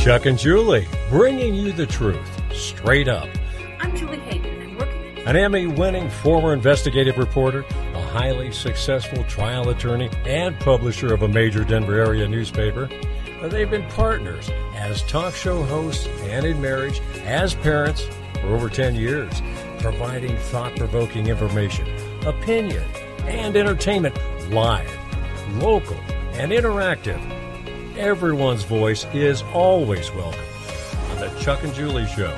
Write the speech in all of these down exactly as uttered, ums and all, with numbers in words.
Chuck and Julie, bringing you the truth, straight up. I'm Julie Hayden, and working An Emmy-winning former investigative reporter, a highly successful trial attorney, and publisher of a major Denver area newspaper. They've been partners as talk show hosts and in marriage, as parents for over ten years, providing thought-provoking information, opinion, and entertainment live, local, and interactive. Everyone's voice is always welcome on the Chuck and Julie Show.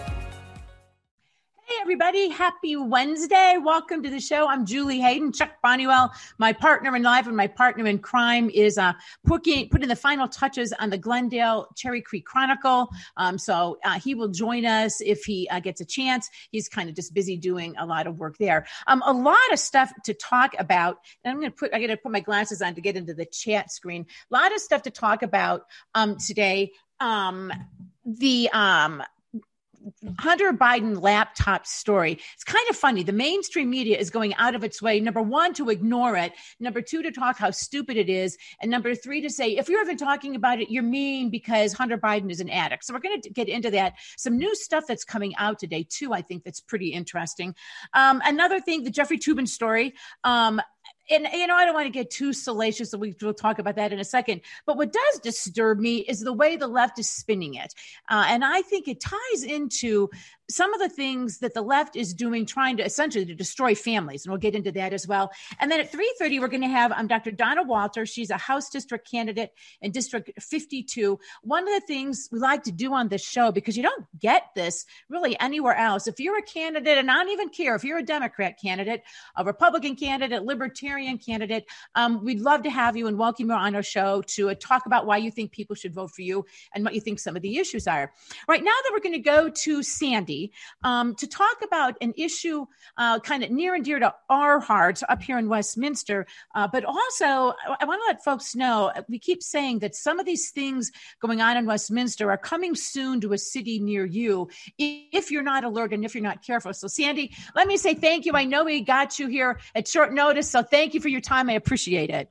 Hey, everybody. Happy Wednesday. Welcome to the show. I'm Julie Hayden. Chuck Bonniwell, my partner in life and my partner in crime, is uh, putting, putting the final touches on the Glendale Cherry Creek Chronicle. Um, so uh, he will join us if he uh, gets a chance. He's kind of just busy doing a lot of work there. Um, a lot of stuff to talk about. And I'm going to put, I got to put my glasses on to get into the chat screen. A lot of stuff to talk about um, today. Um, the, um, Hunter Biden laptop story. It's kind of funny. The mainstream media is going out of its way, number one, to ignore it. Number two, to talk how stupid it is. And number three, to say, if you're even talking about it, you're mean because Hunter Biden is an addict. So we're going to get into that. Some new stuff that's coming out today, too, I think that's pretty interesting. Um, another thing, the Jeffrey Toobin story. Um, And, you know, I don't want to get too salacious, so we, we'll talk about that in a second. But what does disturb me is the way the left is spinning it. Uh, and I think it ties into some of the things that the left is doing, trying to essentially to destroy families. And we'll get into that as well. And then at three thirty, we're going to have um, Doctor Donna Walter. She's a House District candidate in District fifty-two. One of the things we like to do on this show, because you don't get this really anywhere else. If you're a candidate, and I don't even care if you're a Democrat candidate, a Republican candidate, libertarian candidate, um, we'd love to have you and welcome you on our show to uh, talk about why you think people should vote for you and what you think some of the issues are. Right now that we're going to go to Sandy um, to talk about an issue uh, kind of near and dear to our hearts up here in Westminster. Uh, but also, I, I want to let folks know, we keep saying that some of these things going on in Westminster are coming soon to a city near you if you're not alert and if you're not careful. So Sandy, let me say thank you. I know we got you here at short notice, so thank you for your time. I appreciate it.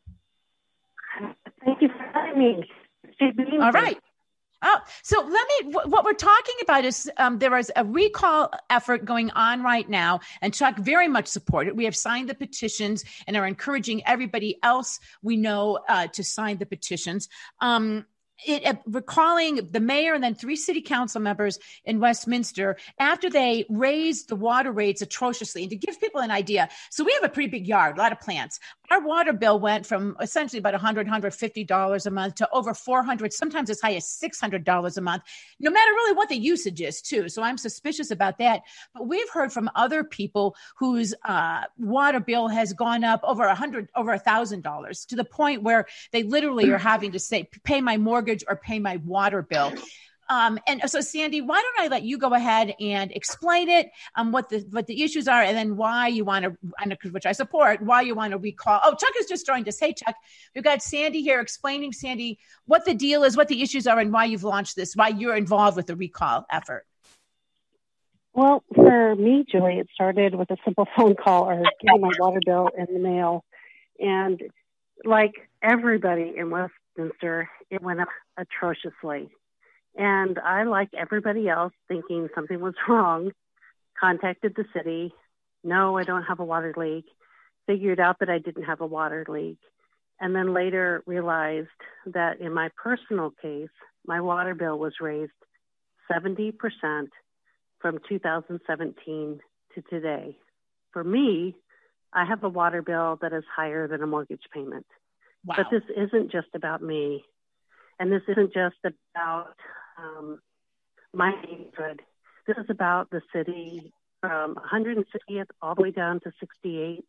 Thank you for having me. All right. Oh, so let me, what we're talking about is um, there is a recall effort going on right now, and Chuck very much support it. We have signed the petitions and are encouraging everybody else we know uh, to sign the petitions. Um, It, uh, recalling the mayor and then three city council members in Westminster after they raised the water rates atrociously. And to give people an idea, so we have a pretty big yard, a lot of plants. Our water bill went from essentially about one hundred dollars, one hundred fifty dollars a month to over four hundred dollars, sometimes as high as six hundred dollars a month, no matter really what the usage is too. So I'm suspicious about that. But we've heard from other people whose uh, water bill has gone up over a hundred, over a thousand dollars to the point where they literally are having to say, pay my mortgage or pay my water bill. Um, and so, Sandy, why don't I let you go ahead and explain it, um, what the what the issues are, and then why you want to, which I support, why you want to recall. Oh, Chuck has just joined us. Hey, Chuck, we've got Sandy here explaining, Sandy, what the deal is, what the issues are, and why you've launched this, why you're involved with the recall effort. Well, for me, Julie, it started with a simple phone call or getting my water bill in the mail. And like everybody in Westminster, it went up atrociously. And I, like everybody else, thinking something was wrong, contacted the city. No, I don't have a water leak. Figured out that I didn't have a water leak. And then later realized that in my personal case, my water bill was raised seventy percent from two thousand seventeen to today. For me, I have a water bill that is higher than a mortgage payment. Wow. But this isn't just about me. And this isn't just about um, my neighborhood. This is about the city from one hundred sixtieth all the way down to sixty-eighth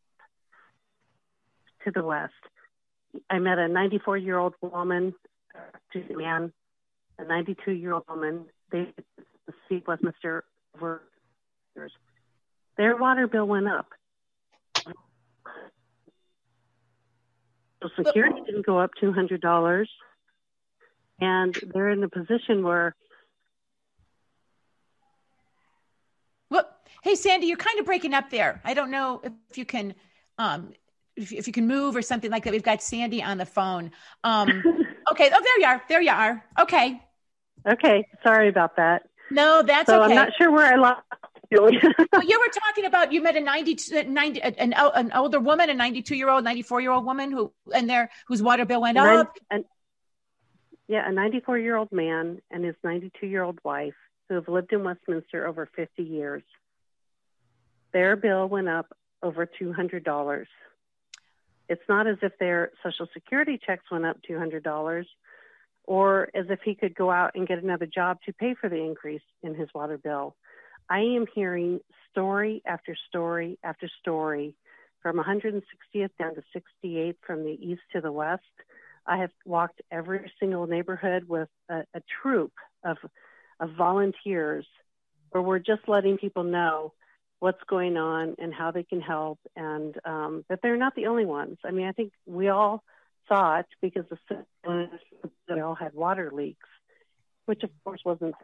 to the west. I met a ninety-four-year-old woman, excuse me, man, a ninety-two-year-old woman. They see Westminster over years. Their water bill went up. Social Security didn't go up two hundred dollars. And they're in a position where. Well, hey, Sandy, you're kind of breaking up there. I don't know if you can, um, if, if you can move or something like that. We've got Sandy on the phone. Um, okay. Oh, there you are. There you are. Okay. Okay, sorry about that. No, that's so okay. I'm not sure where I lost Julie. Well, you were talking about you met a ninety, ninety an, an older woman, a ninety-two year old, ninety-four year old woman who and their whose water bill went Nine, up. an, yeah, a ninety-four year old man and his ninety-two year old wife who have lived in Westminster over fifty years. Their bill went up over two hundred dollars. It's not as if their Social Security checks went up two hundred dollars or as if he could go out and get another job to pay for the increase in his water bill. I am hearing story after story after story from one hundred sixtieth down to sixty-eighth from the east to the west. I have walked every single neighborhood with a, a troop of, of volunteers where we're just letting people know what's going on and how they can help, and um, that they're not the only ones. I mean, I think we all saw it because the they all had water leaks, which of course wasn't.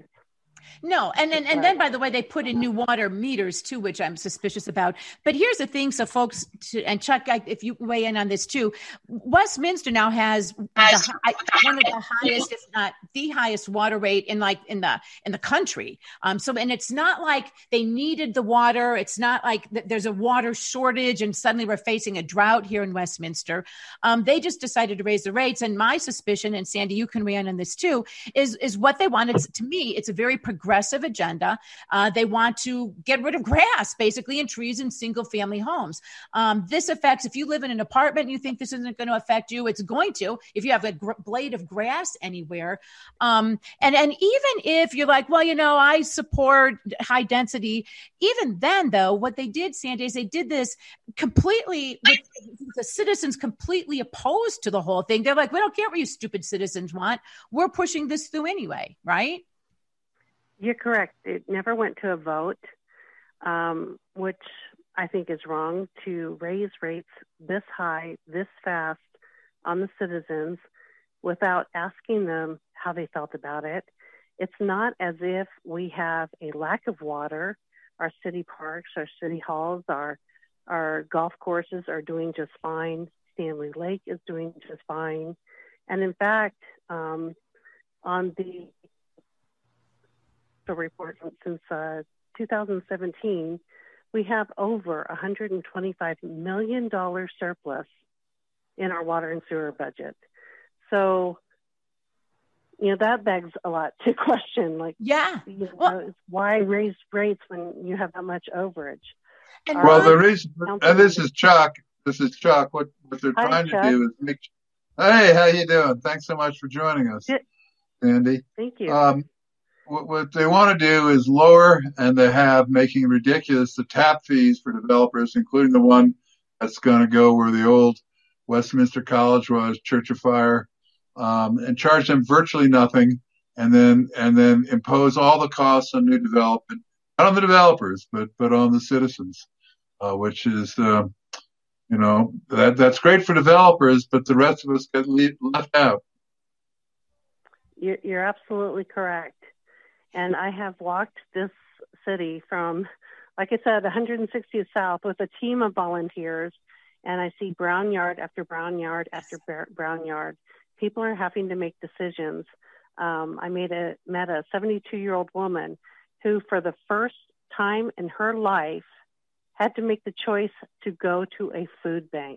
No, and then and then by the way, they put in new water meters too, which I'm suspicious about. But here's the thing, so folks, to, and Chuck, if you weigh in on this too, Westminster now has the high, one of the highest, if not the highest, water rate in like in the in the country. Um, so and it's not like they needed the water. It's not like th- there's a water shortage and suddenly we're facing a drought here in Westminster. Um, they just decided to raise the rates, and my suspicion, and Sandy, you can weigh in on this too, is is what they wanted. To me, it's a very progressive agenda. Uh, they want to get rid of grass, basically, and trees in single-family homes. Um, this affects, if you live in an apartment and you think this isn't going to affect you, it's going to, if you have a gr- blade of grass anywhere. Um, and, and even if you're like, well, you know, I support high density, even then, though, what they did, Sandy, is they did this completely, with the citizens completely opposed to the whole thing. They're like, we don't care what you stupid citizens want. We're pushing this through anyway, right? You're correct. It never went to a vote, um, which I think is wrong to raise rates this high, this fast on the citizens without asking them how they felt about it. It's not as if we have a lack of water. Our city parks, our city halls, our, our golf courses are doing just fine. Stanley Lake is doing just fine. And in fact, um, on the report since uh, two thousand seventeen, we have over one hundred twenty-five million dollars surplus in our water and sewer budget. So, you know, that begs a lot to question, like, yeah, you know, well, why raise rates when you have that much overage? And well, the reason, and this is Chuck, this is Chuck, what, what they're Hi, trying Chuck. to do is make, hey, how you doing? Thanks so much for joining us, Good. Andy. Thank you. Um, What, what they want to do is lower, and they have making ridiculous the tap fees for developers, including the one that's going to go where the old Westminster College was, Church of Fire, um, and charge them virtually nothing, and then and then impose all the costs on new development, not on the developers, but but on the citizens, uh, which is uh, you know that that's great for developers, but the rest of us get left out. You're, you're absolutely correct. And I have walked this city from, like I said, one hundred sixtieth South with a team of volunteers, and I see brown yard after brown yard after brown yard. People are having to make decisions. Um, I made a, met a seventy-two-year-old woman who, for the first time in her life, had to make the choice to go to a food bank.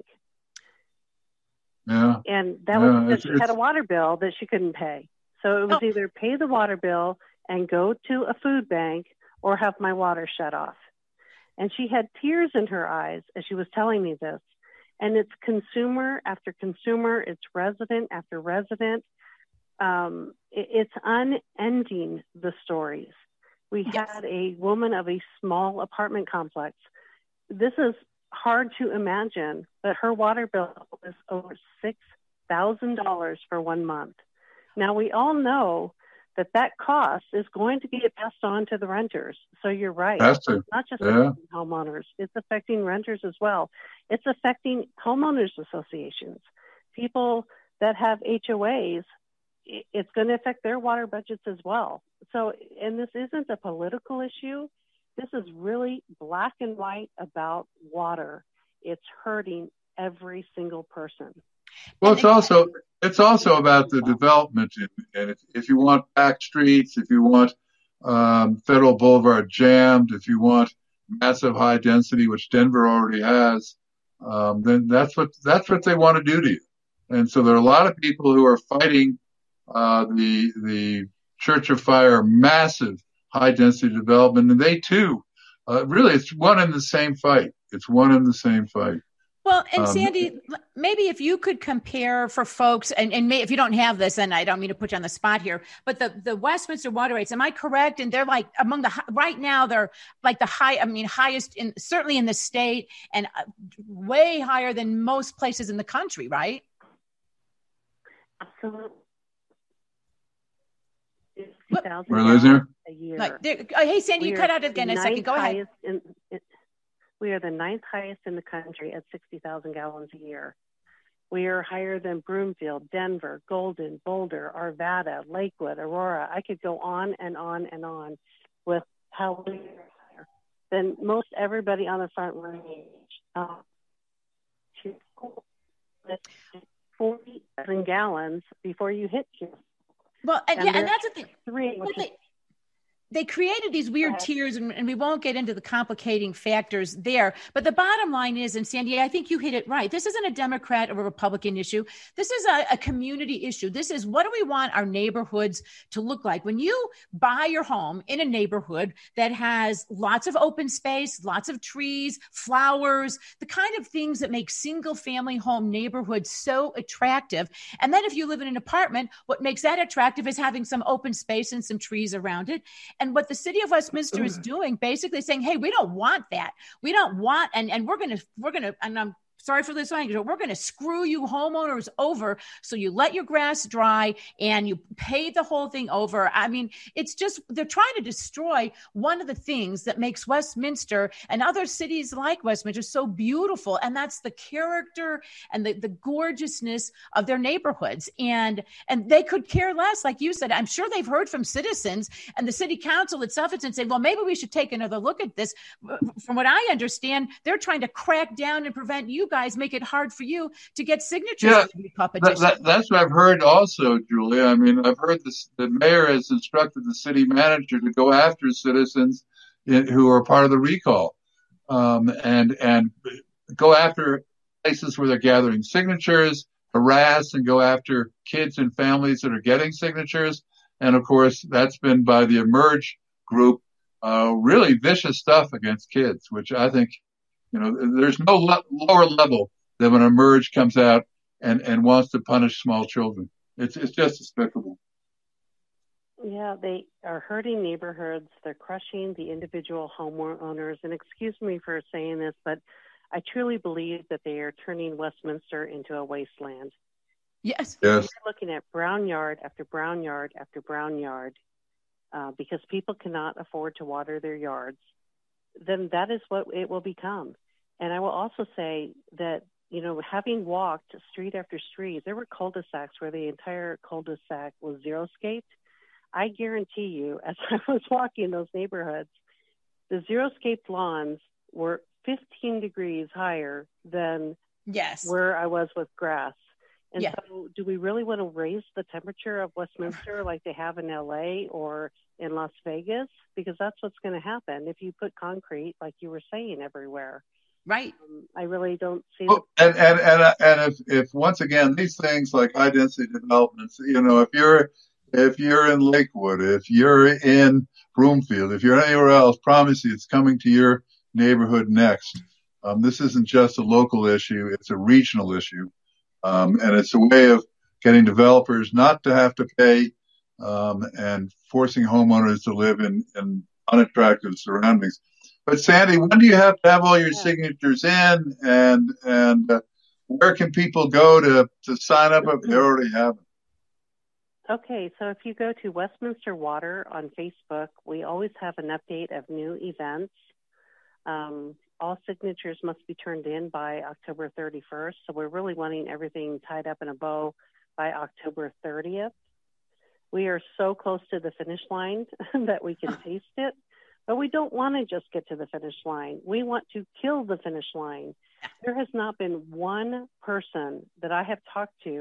Yeah. And that yeah, was because she it's... had a water bill that she couldn't pay. So it was oh. either pay the water bill and go to a food bank or have my water shut off. And she had tears in her eyes as she was telling me this. And it's consumer after consumer, it's resident after resident. Um, it, it's unending, the stories. We yes. had a woman of a small apartment complex. This is hard to imagine, but her water bill was over six thousand dollars for one month. Now, we all know that that cost is going to get passed on to the renters. So you're right. Has to. It's not just yeah. affecting homeowners. It's affecting renters as well. It's affecting homeowners associations. People that have H O As, it's going to affect their water budgets as well. So, and this isn't a political issue. This is really black and white about water. It's hurting every single person. Well, it's also, it's also about the development. And if, if you want back streets, if you want um, Federal Boulevard jammed, if you want massive high density, which Denver already has, um, then that's what that's what they want to do to you. And so there are a lot of people who are fighting uh, the the Church of Fire massive high density development, and they too, uh, really, it's one and the same fight. It's one and the same fight. Well, and Um, Sandy, maybe if you could compare for folks, and, and may, if you don't have this, and I don't mean to put you on the spot here, but the, the Westminster water rates, am I correct? And they're like among the, right now, they're like the high, I mean, highest in, certainly in the state, and way higher than most places in the country, right? Absolutely. We're losing her? A year. Like, oh, hey, Sandy, We you are cut out again the a second. ninth Go ahead. highest in, in, we are the ninth highest in the country at sixty thousand gallons a year. We are higher than Broomfield, Denver, Golden, Boulder, Arvada, Lakewood, Aurora. I could go on and on and on with how we are higher than most everybody on the front range. Uh, forty thousand gallons before you hit here. Well, and, And yeah, and there's that's the thing. Three, Well, which is they, they created these weird tiers, and, and we won't get into the complicating factors there. But the bottom line is, and Sandy, I think you hit it right. This isn't a Democrat or a Republican issue. This is a, a community issue. This is, what do we want our neighborhoods to look like? When you buy your home in a neighborhood that has lots of open space, lots of trees, flowers, the kind of things that make single family home neighborhoods so attractive. And then if you live in an apartment, what makes that attractive is having some open space and some trees around it. And what the city of Westminster is doing, basically saying, hey, we don't want that. We don't want, and, and we're going to, we're going to, and I'm sorry for this language, but we're going to screw you homeowners over. So you let your grass dry and you pay the whole thing over. I mean, it's just, they're trying to destroy one of the things that makes Westminster and other cities like Westminster so beautiful. And that's the character and the, the gorgeousness of their neighborhoods. And, and they could care less. Like you said, I'm sure they've heard from citizens and the city council itself and say, well, maybe we should take another look at this. From what I understand, they're trying to crack down and prevent you guys, make it hard for you to get signatures. Yeah, to the petition. that, that, that's what I've heard also, Julia. I mean, I've heard this, the mayor has instructed the city manager to go after citizens in, who are part of the recall, um, and and go after places where they're gathering signatures, harass and go after kids and families that are getting signatures. And of course, that's been by the Emerge group, uh, really vicious stuff against kids, which I think, you know, there's no le- lower level than when Emerge comes out and, and wants to punish small children. It's it's just despicable. Yeah, they are hurting neighborhoods. They're crushing the individual homeowners. And excuse me for saying this, but I truly believe that they are turning Westminster into a wasteland. Yes. Yes. We're looking at brown yard after brown yard after brown yard uh, because people cannot afford to water their yards. Then that is what it will become. And I will also say that, you know, having walked street after street, there were cul-de-sacs where the entire cul-de-sac was zero-scaped. I guarantee you, as I was walking those neighborhoods, the zero-scaped lawns were fifteen degrees higher than yes. where I was with grass. And yeah. so do we really want to raise the temperature of Westminster like they have in L A or in Las Vegas? Because that's what's going to happen if you put concrete, like you were saying, everywhere. Right. Um, I really don't see. Oh, and and and and if if once again these things like high density developments, you know, if you're if you're in Lakewood, if you're in Broomfield, if you're anywhere else, promise you it's coming to your neighborhood next. Um, this isn't just a local issue; it's a regional issue, um, and it's a way of getting developers not to have to pay um, and forcing homeowners to live in, in unattractive surroundings. But Sandy, when do you have to have all your signatures in, and and uh, where can people go to, to sign up if they already haven't? Okay, so if you go to Westminster Water on Facebook, we always have an update of new events. Um, all signatures must be turned in by October thirty-first, so we're really wanting everything tied up in a bow by October thirtieth. We are so close to the finish line that we can taste it. But we don't want to just get to the finish line. We want to kill the finish line. There has not been one person that I have talked to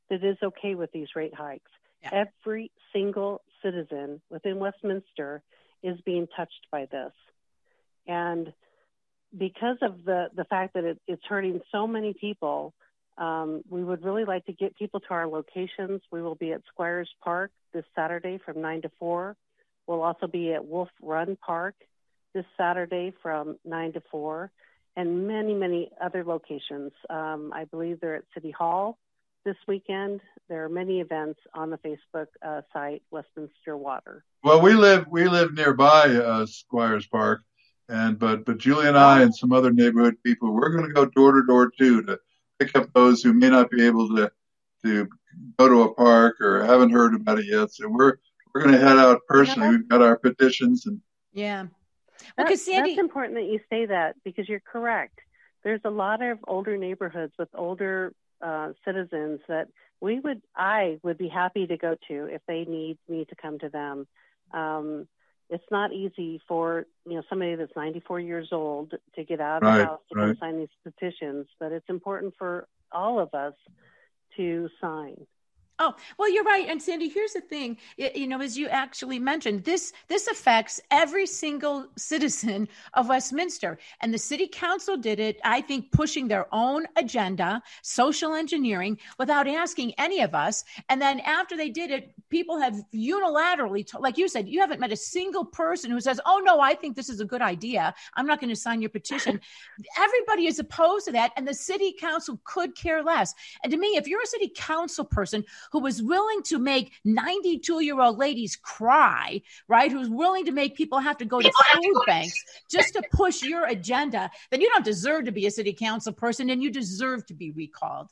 that is okay with these rate hikes. Yeah. Every single citizen within Westminster is being touched by this. And because of the, the fact that it, it's hurting so many people, um, we would really like to get people to our locations. We will be at Squires Park this Saturday from nine to four. We'll also be at Wolf Run Park this Saturday from nine to four, and many, many other locations. Um, I believe they're at City Hall this weekend. There are many events on the Facebook uh, site, Westminster Water. Well, we live we live nearby uh, Squires Park, and but but Julie and I and some other neighborhood people, we're going to go door to door too to pick up those who may not be able to to go to a park or haven't heard about it yet. So we're we're going to head out personally. We've got our petitions and yeah. Well, that's, Sandy, that's important that you say that, because you're correct. There's a lot of older neighborhoods with older uh, citizens that we would, I would be happy to go to if they need me to come to them. Um, it's not easy for, you know, somebody that's ninety-four years old to get out of right, the house to right. come sign these petitions, but it's important for all of us to sign. Oh, well, you're right. And Sandy, here's the thing, you, you know, as you actually mentioned, this this affects every single citizen of Westminster. And the city council did it, I think, pushing their own agenda, social engineering, without asking any of us. And then after they did it, people have unilaterally, t- like you said, you haven't met a single person who says, oh, no, I think this is a good idea. I'm not going to sign your petition. Everybody is opposed to that. And the city council could care less. And to me, if you're a city council person who was willing to make ninety-two-year-old ladies cry, right, who's willing to make people have to go to food banks just to push your agenda, then you don't deserve to be a city council person, and you deserve to be recalled.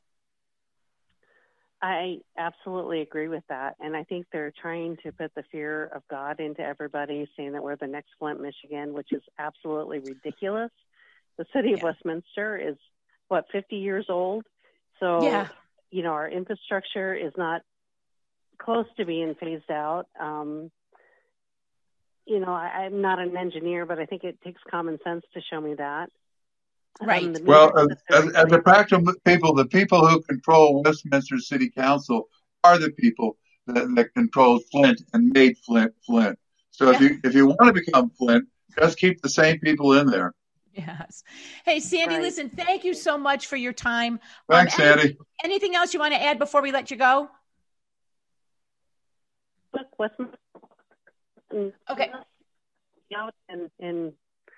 I absolutely agree with that. And I think they're trying to put the fear of God into everybody, saying that we're the next Flint, Michigan, which is absolutely ridiculous. The city of yeah. Westminster is, what, fifty years old? So, yeah. you know, our infrastructure is not close to being phased out. Um, you know, I, I'm not an engineer, but I think it takes common sense to show me that. Right. Um, well, as, as, as a practical people, the people who control Westminster City Council are the people that, that control Flint and made Flint Flint. So yeah. if you if you want to become Flint, just keep the same people in there. Yes. Hey, Sandy, right. listen, thank you so much for your time. Thanks, um, any, Sandy. Anything else you want to add before we let you go? Okay. Out in, in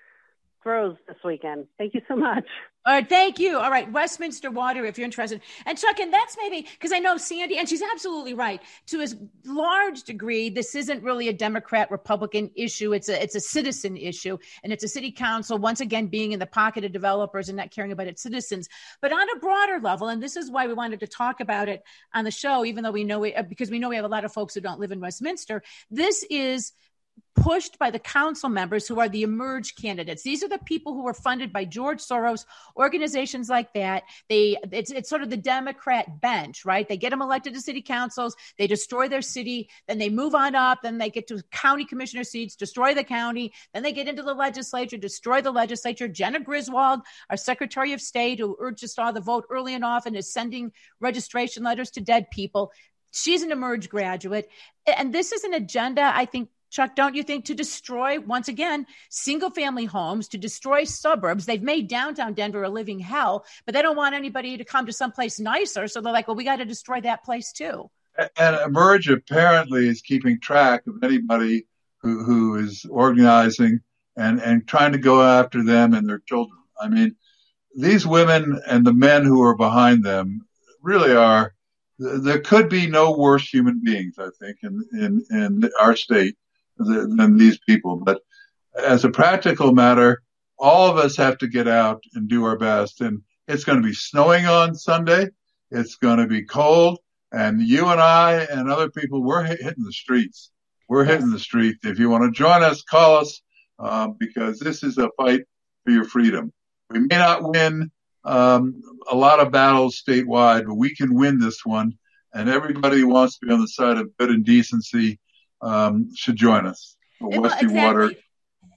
throws this weekend. Thank you so much. All right, thank you. All right, Westminster Water, if you're interested. And Chuck, and that's maybe, because I know Sandy, and she's absolutely right, to a large degree, this isn't really a Democrat-Republican issue. It's a it's a citizen issue, and it's a city council, once again, being in the pocket of developers and not caring about its citizens. But on a broader level, and this is why we wanted to talk about it on the show, even though we know, we, because we know we have a lot of folks who don't live in Westminster, this is pushed by the council members who are the emerge candidates. These are the people who were funded by George Soros, organizations like that. They, it's, it's sort of the Democrat bench, right? They get them elected to city councils, they destroy their city, then they move on up, then they get to county commissioner seats, destroy the county, then they get into the legislature, destroy the legislature. Jenna Griswold, our Secretary of State, who urged us all to vote early and often, is sending registration letters to dead people. She's an emerge graduate. And this is an agenda, I think, Chuck, don't you think, to destroy, once again, single-family homes, to destroy suburbs? They've made downtown Denver a living hell, but they don't want anybody to come to someplace nicer. So they're like, well, we got to destroy that place too. And Emerge apparently is keeping track of anybody who, who is organizing and, and trying to go after them and their children. I mean, these women and the men who are behind them really are, there could be no worse human beings, I think, in, in, in our state than these people. But as a practical matter, all of us have to get out and do our best. And it's going to be snowing on Sunday. It's going to be cold. And you and I and other people, we're hitting the streets. We're hitting the streets. If you want to join us, call us, uh, because this is a fight for your freedom. We may not win um, a lot of battles statewide, but we can win this one. And everybody who wants to be on the side of good and decency Um, should join us. Well, exactly. Water.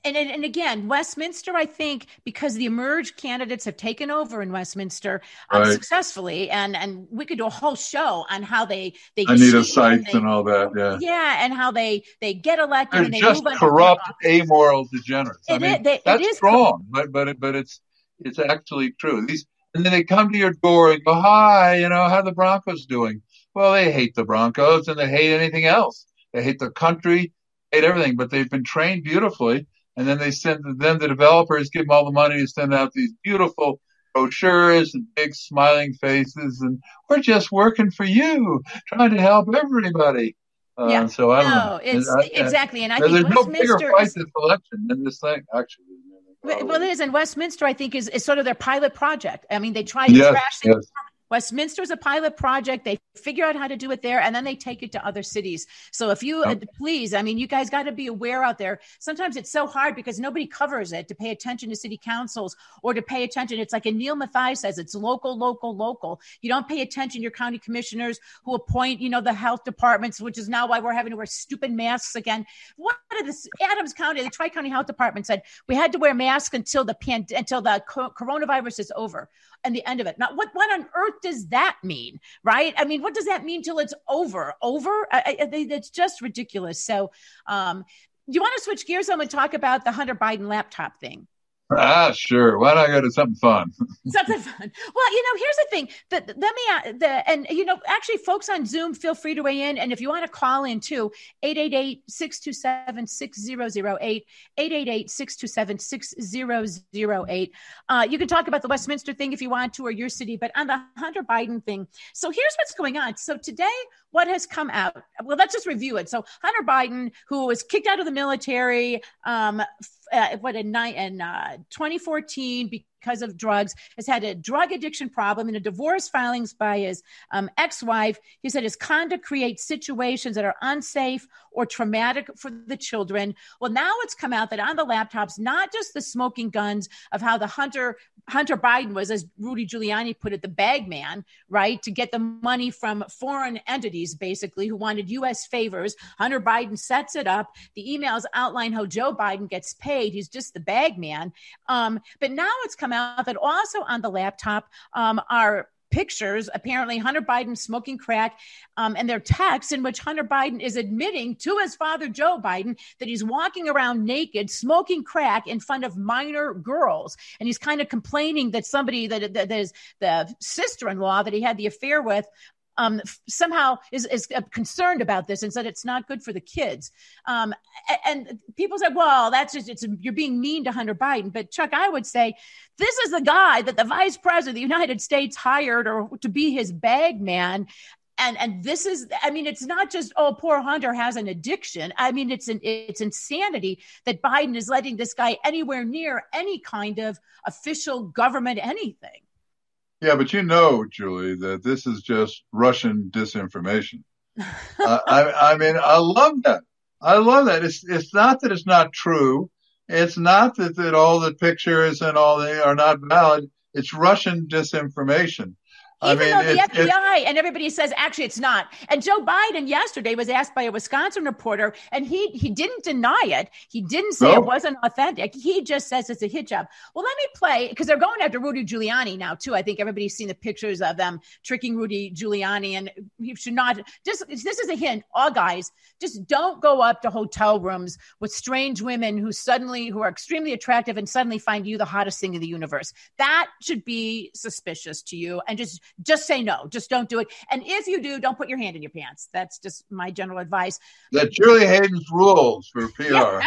And, and again, Westminster, I think, because the emerged candidates have taken over in Westminster um, Right. successfully, and, and we could do a whole show on how they they Anita cheat and, Sykes they, and all that, yeah. yeah, and how they they get elected They're and they just move on. corrupt, amoral degenerates. I It mean, is- they- it that's is wrong, but but but it's it's actually true. These and then they come to your door and go, "Hi, you know, how are the Broncos doing?" Well, they hate the Broncos and they hate anything else. They hate the country, hate everything. But they've been trained beautifully, and then they send then the developers give them all the money to send out these beautiful brochures and big smiling faces, and we're just working for you, trying to help everybody. Uh, Yeah. So I don't No, know. it's I- I- exactly, and I there's think no bigger Westminster fight is- this election than this thing, actually. Well, it is, and Westminster, I think, is, is sort of their pilot project. I mean, they try to Yes, trash things. yes. Westminster is a pilot project. They figure out how to do it there, and then they take it to other cities. So if you, uh, please, I mean, you guys got to be aware out there. Sometimes it's so hard because nobody covers it to pay attention to city councils or to pay attention. It's like Neil Mathai says, it's local, local, local. You don't pay attention to your county commissioners who appoint, you know, the health departments, which is now why we're having to wear stupid masks again. What did this Adams County, the Tri-County Health Department said, we had to wear masks until the pan, until the co- coronavirus is over and the end of it. Now, what, what on earth does that mean, right? I mean, what does that mean till it's over? Over? I, I, it's just ridiculous. So um, do you want to switch gears home and talk about the Hunter Biden laptop thing? Ah, sure. Why not go to something fun? Something fun. Well, you know, here's the thing. The, let me, uh, the, and, you know, actually, folks on Zoom, feel free to weigh in. And if you want to call in too, eight eight eight, six two seven, six zero zero eight, eight eight eight, six two seven, six zero zero eight. Uh, you can talk about the Westminster thing if you want to, or your city, but on the Hunter Biden thing. So here's what's going on. So today, what has come out? Well, let's just review it. So Hunter Biden, who was kicked out of the military, um, uh, what in, in uh, twenty fourteen because of drugs, has had a drug addiction problem in a divorce filings by his um, ex-wife. He said his conduct creates situations that are unsafe or traumatic for the children. Well, now it's come out that on the laptops, not just the smoking guns of how the Hunter Hunter Biden was, as Rudy Giuliani put it, the bag man, right, to get the money from foreign entities, basically, who wanted U S favors. Hunter Biden sets it up. The emails outline how Joe Biden gets paid. He's just the bag man. Um, but now it's come out that also on the laptop um, are pictures, apparently Hunter Biden smoking crack, um, and their texts in which Hunter Biden is admitting to his father, Joe Biden, that he's walking around naked, smoking crack in front of minor girls. And he's kind of complaining that somebody, that, that is the sister-in-law that he had the affair with, Um, somehow is, is concerned about this and said it's not good for the kids. Um, and, and people said, well, that's just, it's, you're being mean to Hunter Biden. But Chuck, I would say this is the guy that the vice president of the United States hired or to be his bag man. And, and this is, I mean, it's not just, oh, poor Hunter has an addiction. I mean, it's an, it's insanity that Biden is letting this guy anywhere near any kind of official government, anything. Yeah, but you know, Julie, that this is just Russian disinformation. uh, I, I mean, I love that. I love that. It's it's not that it's not true. It's not that, that all the pictures and all they are not valid. It's Russian disinformation. Even I mean, though the it's, F B I and everybody says, actually, it's not. And Joe Biden yesterday was asked by a Wisconsin reporter, and he he didn't deny it. He didn't say no. it wasn't authentic. He just says it's a hit job. Well, let me play, because they're going after Rudy Giuliani now, too. I think everybody's seen the pictures of them tricking Rudy Giuliani, and he should not. Just this is a hint. All guys, just don't go up to hotel rooms with strange women who suddenly, who are extremely attractive and suddenly find you the hottest thing in the universe. That should be suspicious to you, and just Just say no. Just don't do it. And if you do, don't put your hand in your pants. That's just my general advice. That Julie Hayden's rules for P R.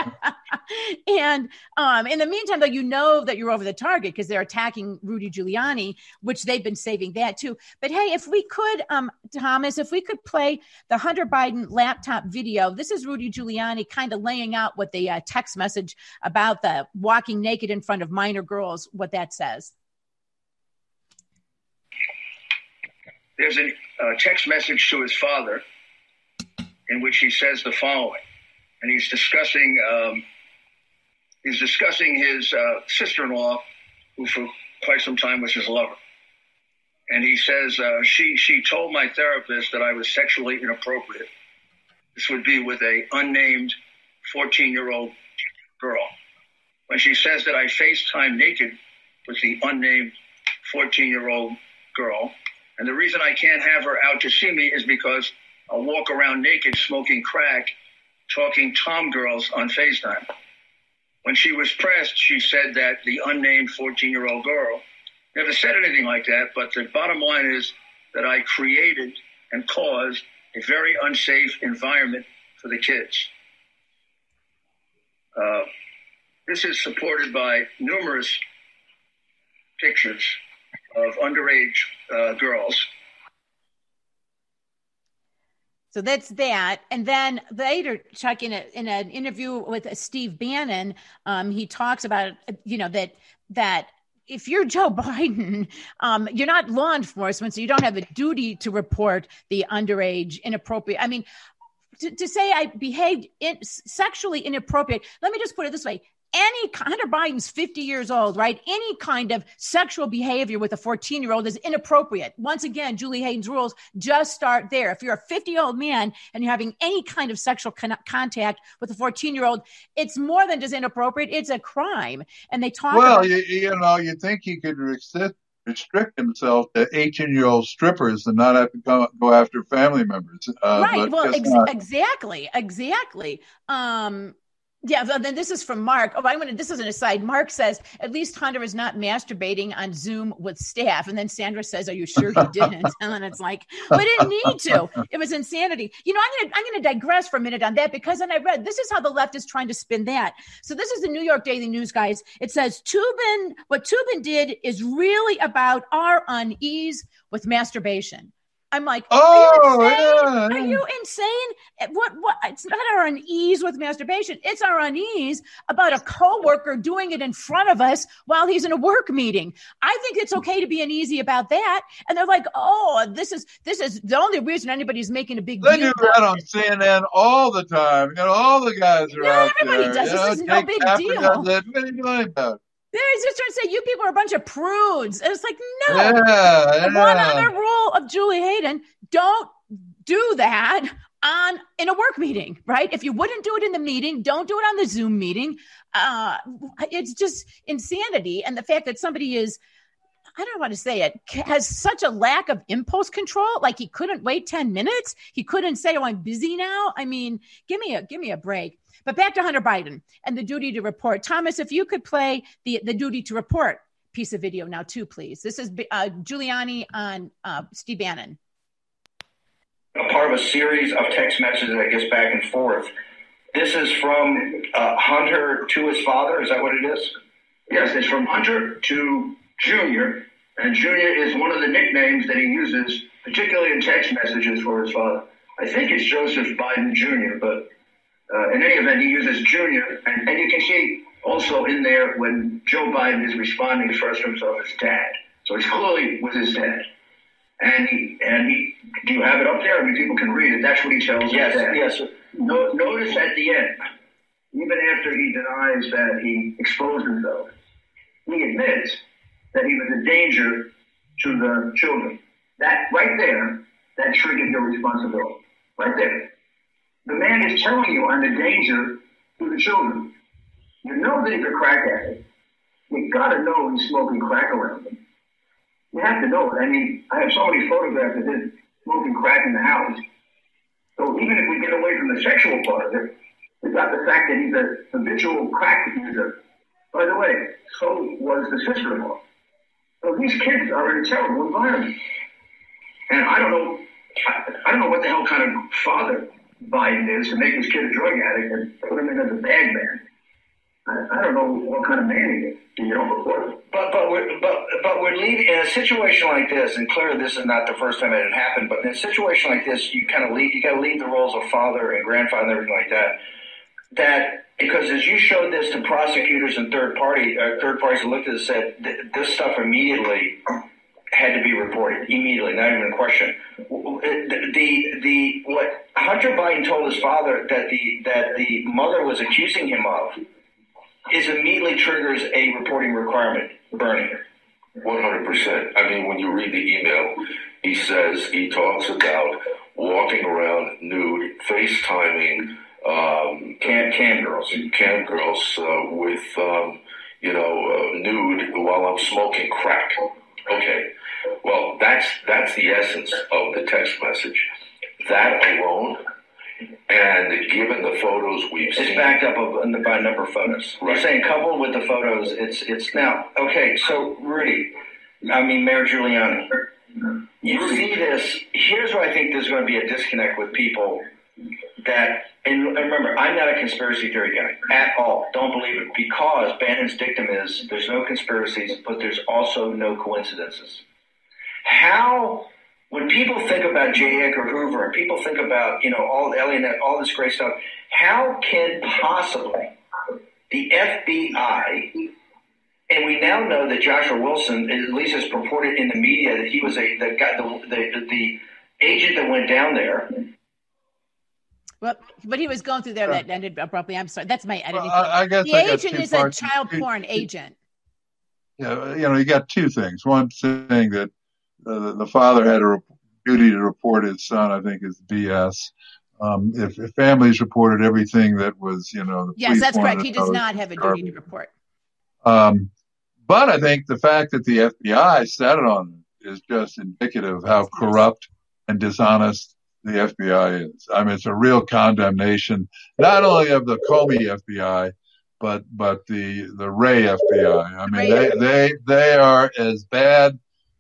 And um, in the meantime, though, you know that you're over the target because they're attacking Rudy Giuliani, which they've been saving that too. But hey, if we could, um, Thomas, if we could play the Hunter Biden laptop video. This is Rudy Giuliani kind of laying out what the uh, text message about the walking naked in front of minor girls, what that says. There's a uh, text message to his father in which he says the following, and he's discussing um, he's discussing his uh, sister-in-law, who for quite some time was his lover, and he says uh, she she told my therapist that I was sexually inappropriate. This would be with a unnamed fourteen-year-old girl. when she says that I FaceTime naked with the unnamed fourteen-year-old girl. And the reason I can't have her out to see me is because I'll walk around naked, smoking crack, talking tom girls on FaceTime. When she was pressed, she said that the unnamed fourteen-year-old girl never said anything like that, but the bottom line is that I created and caused a very unsafe environment for the kids. Uh, this is supported by numerous pictures of underage uh, girls. So that's that. And then later, Chuck, in, a, in an interview with Steve Bannon, um, he talks about, you know, that that if you're Joe Biden, um, you're not law enforcement, so you don't have a duty to report the underage inappropriate. I mean, to, to say I behaved in, sexually inappropriate, let me just put it this way. Any Hunter Biden's fifty years old, right? Any kind of sexual behavior with a fourteen-year-old is inappropriate. Once again, Julie Hayden's rules just start there. If you're a fifty-year-old man and you're having any kind of sexual con- contact with a fourteen-year-old, it's more than just inappropriate. It's a crime. And they talk well, about- you, you know, you think he could restrict, restrict himself to eighteen-year-old strippers and not have to go, go after family members. Uh, right. Well, ex- exactly. Exactly. Um, Yeah, then this is from Mark. Oh, I'm gonna. This is an aside. Mark says at least Hunter is not masturbating on Zoom with staff. And then Sandra says, "Are you sure he didn't?" And it's like, we didn't need to. It was insanity. You know, I'm gonna I'm gonna digress for a minute on that because then I read this is how the left is trying to spin that. So this is the New York Daily News, guys. It says Toobin. What Toobin did is really about our unease with masturbation. I'm like, oh, are you insane? Yeah, yeah. Are you insane? What, what, it's not our unease with masturbation. It's our unease about a coworker doing it in front of us while he's in a work meeting. I think it's okay to be uneasy about that. And they're like, oh, this is, this is the only reason anybody's making a big they deal. They do that on C N N all the time. You know, all the guys are no, out everybody there. does. You This know, is no Jake big Tapper deal. Does it. What are you doing about it? They're just trying to say you people are a bunch of prudes. And it's like, no. Yeah, yeah. One other rule of Julie Hayden, don't do that on in a work meeting, right? If you wouldn't do it in the meeting, don't do it on the Zoom meeting. Uh, it's just insanity. And the fact that somebody is, I don't want to say it, has such a lack of impulse control. Like he couldn't wait ten minutes. He couldn't say, oh, I'm busy now. I mean, give me a, give me a break. But back to Hunter Biden and the duty to report. Thomas, if you could play the, the duty to report piece of video now too, please. This is uh, Giuliani on uh, Steve Bannon. A part of a series of text messages that gets back and forth. This is from uh, Hunter to his father. Is that what it is? Yes, it's from Hunter to Junior. And Junior is one of the nicknames that he uses, particularly in text messages for his father. I think it's Joseph Biden Junior, but uh, in any event, he uses Junior. And, and you can see also in there when Joe Biden is responding first to himself as dad. So he's clearly with his dad. And he, and he, do you have it up there? I mean, people can read it. That's what he tells yes, his dad. Yes, no, notice at the end, even after he denies that he exposed himself, he admits that he was a danger to the children. That right there, that triggered your responsibility. Right there. The man is telling you I'm a danger to the children. You know that he's a crack addict. You gotta know he's smoking crack around them. You have to know it. I mean, I have so many photographs of him smoking crack in the house. So even if we get away from the sexual part of it, we've got the fact that he's a habitual crack user. By the way, so was the sister-in-law. So these kids are in a terrible environment. And I don't know, I, I don't know what the hell kind of father Biden is to make his kid a drug addict and put him in as a bag man. I, I don't know what kind of man he is. You know, but but we're but but we're leaving in a situation like this, and clearly this is not the first time it had happened. But in a situation like this, you kind of leave. You got to leave the roles of father and grandfather and everything like that. That because as you showed this to prosecutors and third party uh, third parties who looked at it said th- this stuff immediately had to be reported immediately, not even a question. The, the the what Hunter Biden told his father that the that the mother was accusing him of is immediately triggers a reporting requirement. Bernie. one hundred percent. I mean, when you read the email, he says, he talks about walking around nude, FaceTiming um, cam, cam girls, cam girls uh, with, um, you know, uh, nude while I'm smoking crack. Okay, well, that's that's the essence of the text message. That alone, and given the photos we've it's seen, it's backed up of, by a number of photos. Right. You're saying coupled with the photos, it's it's now okay. So Rudy, I mean Mayor Giuliani, you see this. Here's where I think there's going to be a disconnect with people. That and remember, I'm not a conspiracy theory guy at all. Don't believe it, because Bannon's dictum is there's no conspiracies, but there's also no coincidences. How, when people think about J. Edgar Hoover and people think about, you know, all the alien, all this great stuff, how can possibly the F B I, and we now know that Joshua Wilson, at least is purported in the media that he was a the guy, the the, the agent that went down there. Well, but he was going through there that ended abruptly. I'm sorry. That's my editing. Well, I, I guess the I got agent two is a parts. child porn agent. Yeah, you know, you got two things. One saying that uh, the father had a duty to report his son, I think, is B S. Um, if, if families reported everything that was, you know, the Yes, police that's correct. wanted He to does know, not have a duty to report. Um, but I think the fact that the F B I sat it on him is just indicative of how corrupt and dishonest the F B I is. I mean, it's a real condemnation, not only of the Comey F B I, but but the the Wray F B I. I mean, they they they are as bad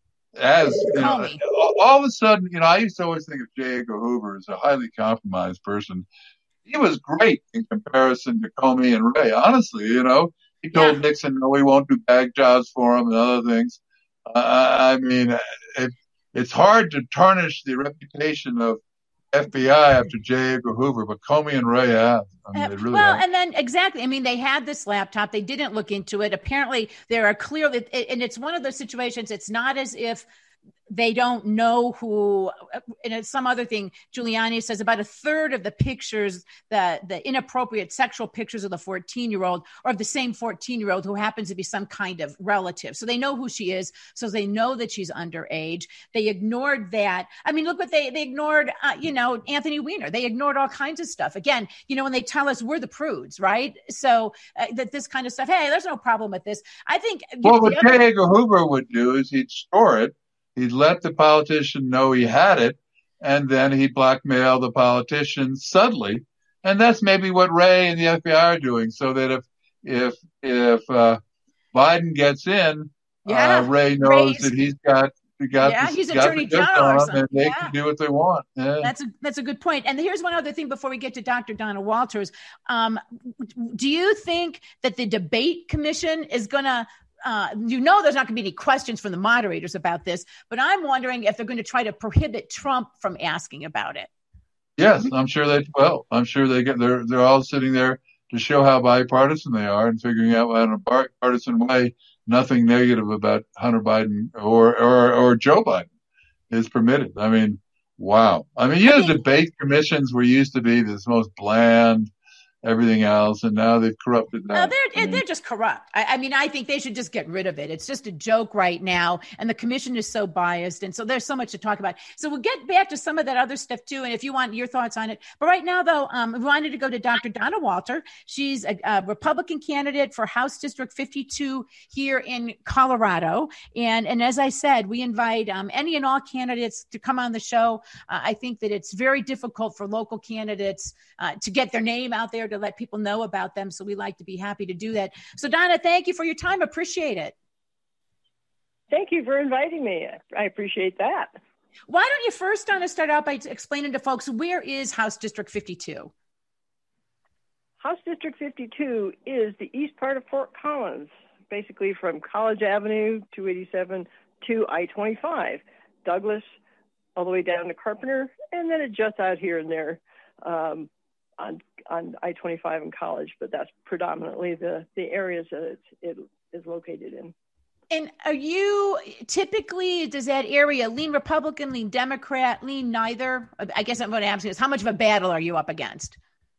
as, you know, all of a sudden. You know, I used to always think of J. Edgar Hoover as a highly compromised person. He was great in comparison to Comey and Wray. Honestly, you know, he told yeah. Nixon, no, we won't do bag jobs for him and other things. Uh, I mean, it, it's hard to tarnish the reputation of F B I after J. Edgar Hoover, but Comey and Wray have. I mean, they really well, have. And then exactly. I mean, they had this laptop. They didn't look into it. Apparently, there are clear, and it's one of those situations. It's not as if they don't know who, and it's some other thing. Giuliani says about a third of the pictures, the, the inappropriate sexual pictures of the fourteen-year-old or of the same fourteen-year-old who happens to be some kind of relative. So they know who she is. So they know that she's underage. They ignored that. I mean, look what they, they ignored, uh, you know, Anthony Weiner. They ignored all kinds of stuff. Again, you know, when they tell us we're the prudes, right? So uh, that this kind of stuff, hey, there's no problem with this. I think. Well, what J. Edgar Hoover would do is he'd store it. He'd let the politician know he had it, and then he'd blackmail the politician subtly. And that's maybe what Wray and the F B I are doing, so that if if if uh, Biden gets in, yeah. uh, Wray knows Ray's, that he's got he got yeah, the, he's got attorney the general or on something. and they yeah. can do what they want. Yeah. That's a that's a good point. And here's one other thing before we get to Doctor Donna Walters. Um, do you think that the debate commission is going to Uh, you know, there's not going to be any questions from the moderators about this, but I'm wondering if they're going to try to prohibit Trump from asking about it. Yes, I'm sure they will. I'm sure they get. They're they're all sitting there to show how bipartisan they are and figuring out in a bipartisan way nothing negative about Hunter Biden or or or Joe Biden is permitted. I mean, wow. I mean, you know, debate commissions were used to be this most bland, everything else, and now they've corrupted that. No, they're I mean, they're just corrupt. I, I mean, I think they should just get rid of it. It's just a joke right now, and the commission is so biased, and so there's so much to talk about. So we'll get back to some of that other stuff too, and if you want your thoughts on it. But right now, though, um, we wanted to go to Doctor Donna Walter. She's a, a Republican candidate for House District fifty-two here in Colorado, and and as I said, we invite um, any and all candidates to come on the show. Uh, I think that it's very difficult for local candidates uh, to get their name out there, to let people know about them. So we like to be happy to do that. So Donna, thank you for your time. Appreciate it. Thank you for inviting me. I appreciate that. Why don't you first, Donna, start out by explaining to folks, where is House District fifty-two? House District fifty-two is the east part of Fort Collins, basically from College Avenue, two eighty-seven, to I twenty-five, Douglas, all the way down to Carpenter, and then it juts out here and there um, on on I twenty-five and College, but that's predominantly the, the areas that it's, it is located in. And are you typically, does that area lean Republican, lean Democrat, lean neither? I guess I'm going to ask you this. How much of a battle are you up against?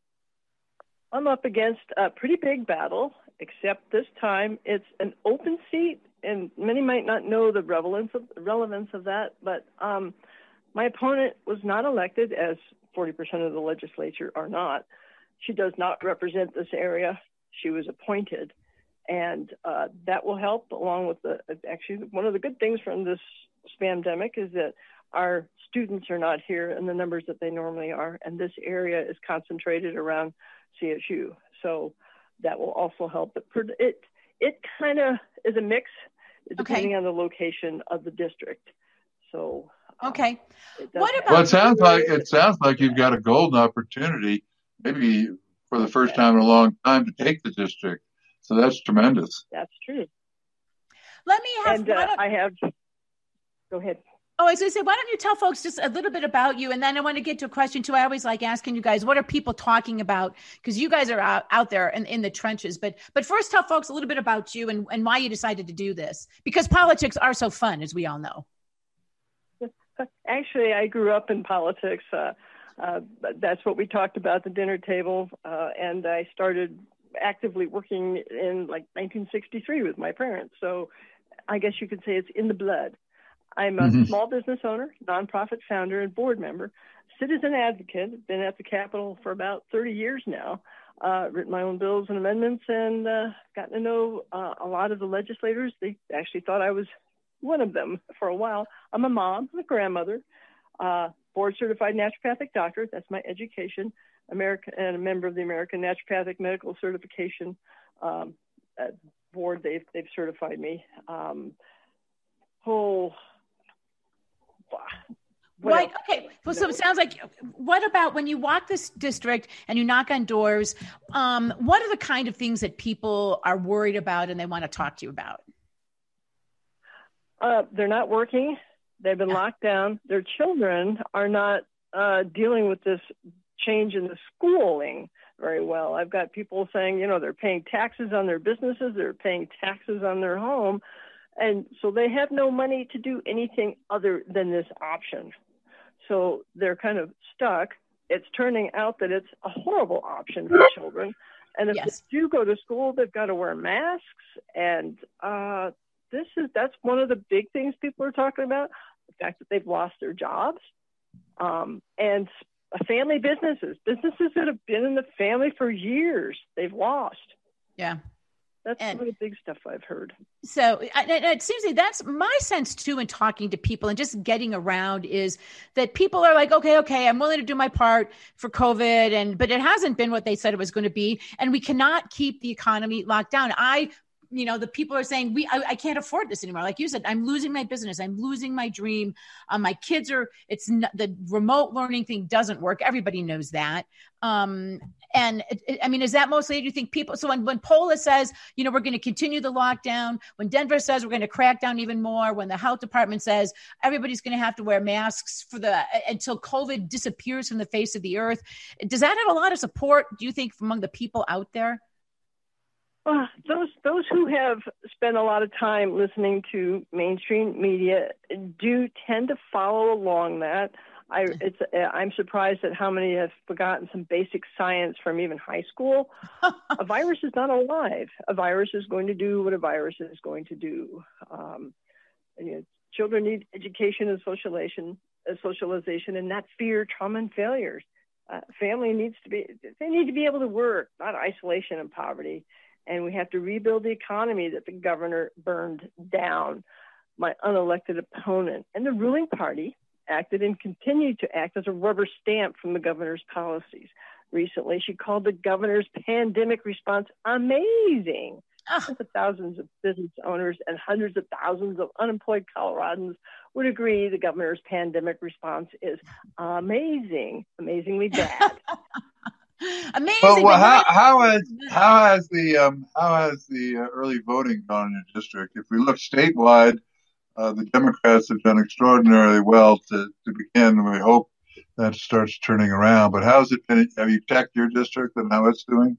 I'm up against a pretty big battle, except this time it's an open seat, and many might not know the relevance of, relevance of that, but um, my opponent was not elected, as forty percent of the legislature are not, She does not represent this area. She was appointed, and uh, that will help along with the, actually, one of the good things from this spamdemic is that our students are not here in the numbers that they normally are, and this area is concentrated around C S U. So that will also help. It, it, it kind of is a mix depending okay. on the location of the district. So okay. Um, What about? Well, it sounds like it sounds like you've got a golden opportunity, maybe for the first time in a long time, to take the district. So that's tremendous. That's true. Let me have. And uh, I have. Go ahead. Oh, I was going to say, why don't you tell folks just a little bit about you? And then I want to get to a question too. I always like asking you guys, what are people talking about? Because you guys are out, out there in, in the trenches. But but first, tell folks a little bit about you and, and why you decided to do this. Because politics are so fun, as we all know. Actually, I grew up in politics. Uh, uh, that's what we talked about at the dinner table. Uh, and I started actively working in like nineteen sixty-three with my parents. So I guess you could say it's in the blood. I'm a mm-hmm. small business owner, nonprofit founder, and board member, citizen advocate. Been at the Capitol for about thirty years now. Uh, written my own bills and amendments, and uh, gotten to know uh, a lot of the legislators. They actually thought I was one of them for a while. I'm a mom, I'm a grandmother, uh, board certified naturopathic doctor. That's my education. American and a member of the American Naturopathic Medical Certification um, board. They've they've certified me. Um, whole. Right. Okay. Well, so it sounds like, what about when you walk this district and you knock on doors, um, what are the kind of things that people are worried about and they want to talk to you about? Uh, they're not working. They've been locked down. Their children are not uh, dealing with this change in the schooling very well. I've got people saying, you know, they're paying taxes on their businesses. They're paying taxes on their home. And so they have no money to do anything other than this option. So they're kind of stuck. It's turning out that it's a horrible option for children. And if yes. they do go to school, they've got to wear masks. And uh, this is that's one of the big things people are talking about, the fact that they've lost their jobs. Um, and family businesses, businesses that have been in the family for years, they've lost. Yeah. That's and, some of the big stuff I've heard. So it, it seems like that's my sense too in talking to people and just getting around is that people are like, okay, okay, I'm willing to do my part for COVID. And, but it hasn't been what they said it was going to be. And we cannot keep the economy locked down. I, you know, the people are saying, we, I, I can't afford this anymore. Like you said, I'm losing my business. I'm losing my dream. Um, my kids are, it's not, the remote learning thing doesn't work. Everybody knows that. Um, and it, it, I mean, is that mostly, do you think people, so when, when Polis says, you know, we're going to continue the lockdown, when Denver says we're going to crack down even more, when the health department says everybody's going to have to wear masks for the, until COVID disappears from the face of the earth, does that have a lot of support, do you think, among the people out there? Well, those those who have spent a lot of time listening to mainstream media do tend to follow along that. I it's I'm surprised at how many have forgotten some basic science from even high school. A virus is not alive. A virus is going to do what a virus is going to do. Um, and, you know, children need education and socialization, uh, socialization, and not fear, trauma, and failures. Uh, family needs to be they need to be able to work, not isolation and poverty. And we have to rebuild the economy that the governor burned down. My unelected opponent and the ruling party acted and continued to act as a rubber stamp from the governor's policies. Recently, she called the governor's pandemic response amazing. Oh. Thousands of business owners and hundreds of thousands of unemployed Coloradans would agree the governor's pandemic response is amazing, amazingly bad. Amazing. Well, well how, how has how has the um, how has the uh, early voting gone in your district? If we look statewide, uh, the Democrats have done extraordinarily well to, to begin, and we hope that starts turning around. But how's it been? Have you checked your district and how it's doing?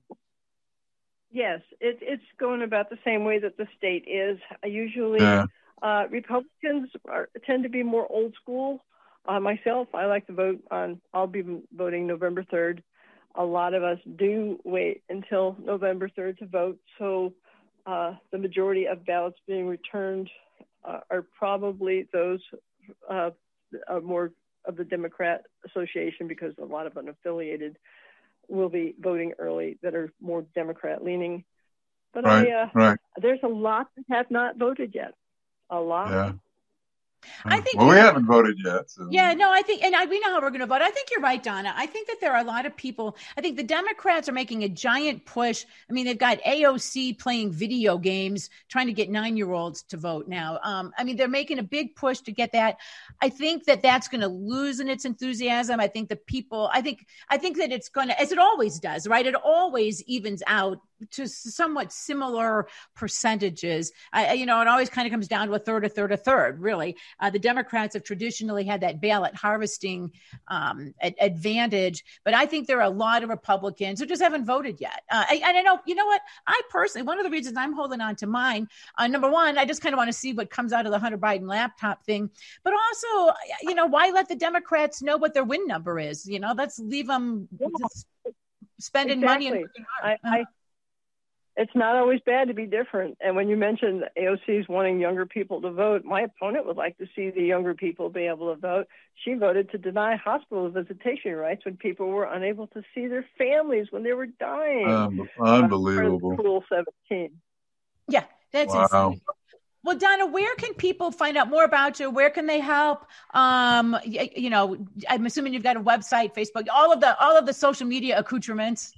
Yes, it, it's going about the same way that the state is. Usually, yeah. uh, Republicans are, tend to be more old school. Uh, myself, I like to vote on. I'll be voting November third. A lot of us do wait until November third to vote, so uh, the majority of ballots being returned uh, are probably those uh, are more of the Democrat Association because a lot of unaffiliated will be voting early that are more Democrat leaning. But right, I, uh, right. there's a lot that have not voted yet. A lot. Yeah. I think well, we haven't voted yet. So. Yeah, no, I think, and I, we know how we're going to vote. I think you're right, Donna. I think that there are a lot of people. I think the Democrats are making a giant push. I mean, they've got A O C playing video games, trying to get nine-year-olds to vote now. Um, I mean, they're making a big push to get that. I think that that's going to lose in its enthusiasm. I think the people, I think, I think that it's going to, as it always does, right? It always evens out to somewhat similar percentages. I, you know, it always kind of comes down to a third, a third, a third, really. Uh, the Democrats have traditionally had that ballot harvesting um, advantage, but I think there are a lot of Republicans who just haven't voted yet. Uh, I, and I know, you know what? I personally, one of the reasons I'm holding on to mine, uh, number one, I just kind of want to see what comes out of the Hunter Biden laptop thing, but also, you know, why let the Democrats know what their win number is? You know, let's leave them yeah. spending exactly. money. And I, I, It's not always bad to be different. And when you mentioned A O C's wanting younger people to vote, my opponent would like to see the younger people be able to vote. She voted to deny hospital visitation rights when people were unable to see their families when they were dying. Um, unbelievable. Uh, Rule seventeen. Yeah, that's wow. insane. Well, Donna, where can people find out more about you? Where can they help? Um, you, you know, I'm assuming you've got a website, Facebook, all of the all of the social media accoutrements.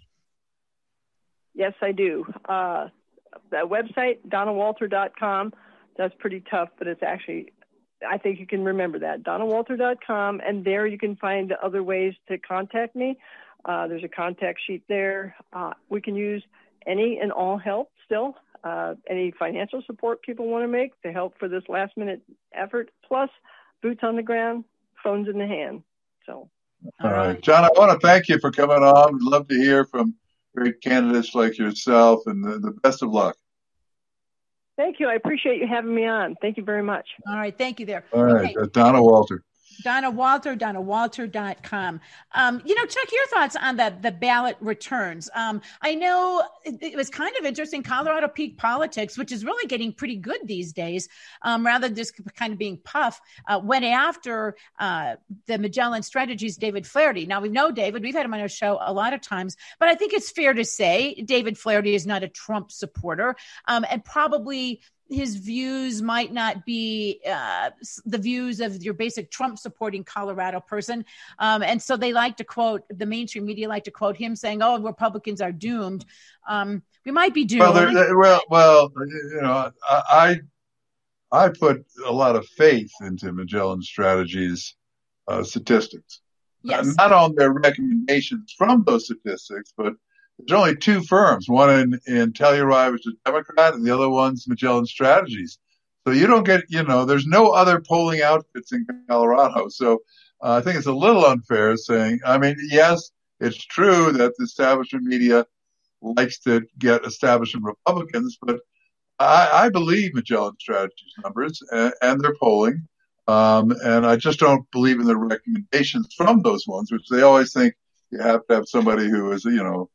Yes, I do. Uh, that website, donna walter dot com, that's pretty tough, but it's actually, I think you can remember that, donna walter dot com, and there you can find other ways to contact me. Uh, there's a contact sheet there. Uh, we can use any and all help still, uh, any financial support people want to make to help for this last-minute effort, plus boots on the ground, phones in the hand. So, all right. John, I want to thank you for coming on. We'd love to hear from great candidates like yourself, and the, the best of luck. Thank you. I appreciate you having me on. Thank you very much. All right. Thank you there. All right. Okay. Uh, Donna Walter. Donna Walter, donna walter dot com. Um, you know, Chuck, your thoughts on the, the ballot returns. Um, I know it, it was kind of interesting. Colorado Peak Politics, which is really getting pretty good these days, um, rather than just kind of being puff, uh, went after uh, the Magellan Strategies, David Flaherty. Now, we know David. We've had him on our show a lot of times, but I think it's fair to say David Flaherty is not a Trump supporter, um, and probably his views might not be uh, the views of your basic Trump supporting Colorado person. Um, and so they like to quote, the mainstream media like to quote him saying, oh, Republicans are doomed. Um, we might be doomed. Well, they're, well, well, you know, I, I put a lot of faith into Magellan Strategies uh, statistics. Yes. Uh, not on their recommendations from those statistics, but there's only two firms, one in, in Telluride, which is Democrat, and the other one's Magellan Strategies. So you don't get, you know, there's no other polling outfits in Colorado. So uh, I think it's a little unfair saying, I mean, yes, it's true that the establishment media likes to get establishment Republicans, but I, I believe Magellan Strategies numbers and, and their polling. Um, and I just don't believe in the recommendations from those ones, which they always think you have to have somebody who is, you know,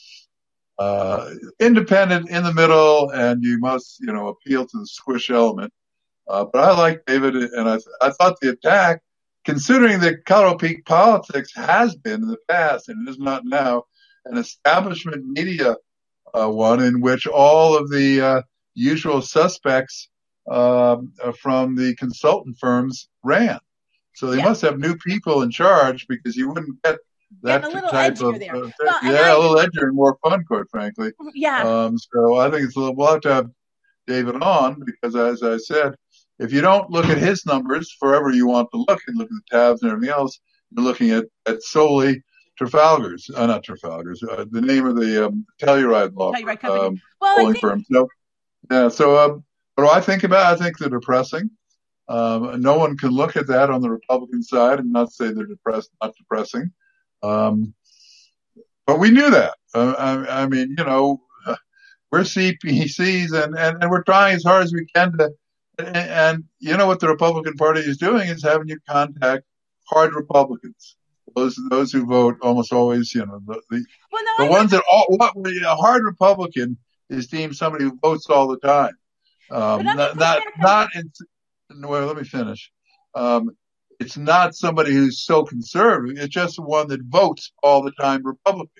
uh, independent in the middle, and you must, you know, appeal to the squish element. Uh, but I like David, and I, th- I thought the attack, considering that Colorado Peak Politics has been in the past, and it is not now, an establishment media uh, one in which all of the uh, usual suspects uh, from the consultant firms ran. So they yeah. must have new people in charge, because you wouldn't get that yeah, type of, there. uh, well, yeah, I, a little edgier and more fun, quite frankly. Yeah. Um, so I think it's a little, we'll have to have David on, because as I said, if you don't look at his numbers forever you want to look and look at the tabs and everything else, you're looking at, at solely Trafalgar's, uh, not Trafalgar's, uh, the name of the um, Telluride law Telluride um, well, polling think- firm. So, yeah, so um, what do I think about it? I think they're depressing. Um, no one can look at that on the Republican side and not say they're depressed, not depressing. Um, but we knew that. Uh, I, I mean, you know, we're C P Cs and, and, and we're trying as hard as we can to, and, and you know what the Republican Party is doing is having you contact hard Republicans. Those those who vote almost always, you know, the the, well, no, the ones that all, what a hard Republican is deemed somebody who votes all the time. Um, not not, not in, well, let me finish. Um, It's not somebody who's so conservative. It's just one that votes all the time Republican.